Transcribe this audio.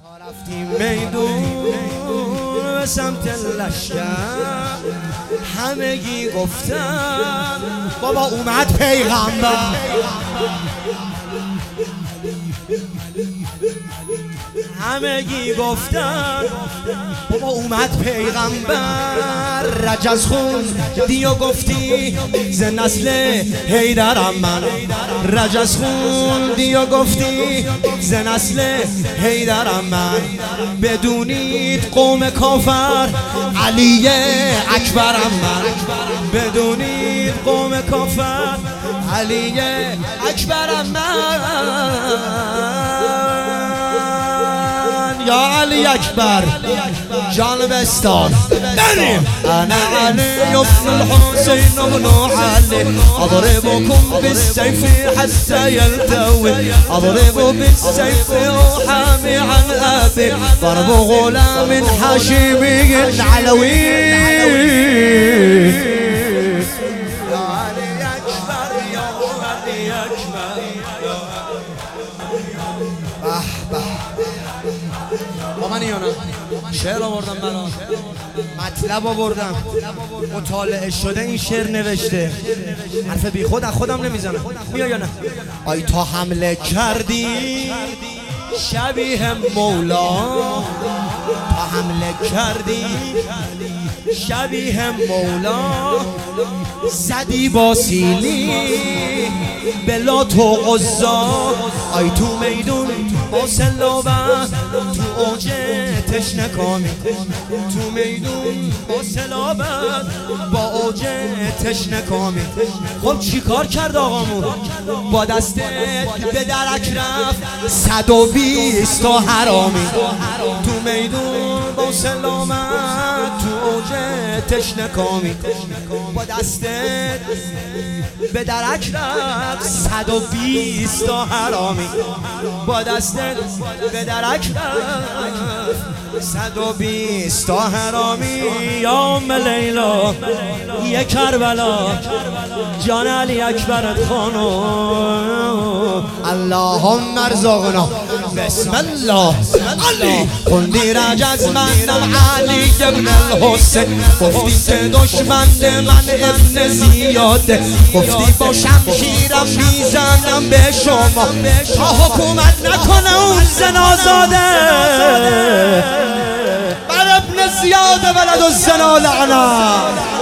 رفتیم میدون به سمت لشکر، همگی گفتن بابا اومد پیغمبر. همگی گفتن بابا اومد پیغمبر. رجز خون دیو گفتی ز نسل حیدرم من، رجز خون دیو گفتی ز نسل حیدرم من. بدونید قوم کافر علی اکبرم من، بدونید قوم کافر علی اکبرم من. یا علی اکبر جانب استان بریم. انا علی ابن الحسین ابن علی اضربكم بالسيف حتى يلتوي، اضرب بالسيف احامي عن ابي ضرب غلام حشيمي علوي. شعر آوردم، من مطلب آوردم، مطالعه شده این شعر نوشته، حرف بی خود از خودم نمیزنم. میای یا نه؟ آی تا حمله کردی شبیه مولا، تا حمله کردی شبیه مولا، زدی با سیلی بلا تو غزا. آی تو میدون با سلابت تو اوج تشنه کامی، تو میدون با سلابت با اوج تشنه کامی. خب چی کار کرد آقامون؟ با دسته به درک رفت 120 تا حرامی. تو میدون با سلامت تو اوج تشنه کامی، با دسته به درک رفت 120 تا حرامی. با دسته به درک رفت 120 تا حرامی. یا ام لیلا یک کربلا جان علی اکبر خانو. اللهم ارزقنا بسم الله علی خوندی رجز منم علی ابن الحسین. گفتی که دشمن من ابن زیاده، گفتی با شمشیرم میزنم به شما تا حکومت نکنه اون زنازاده. بر ابن زیاده ولد الزنا لعنه.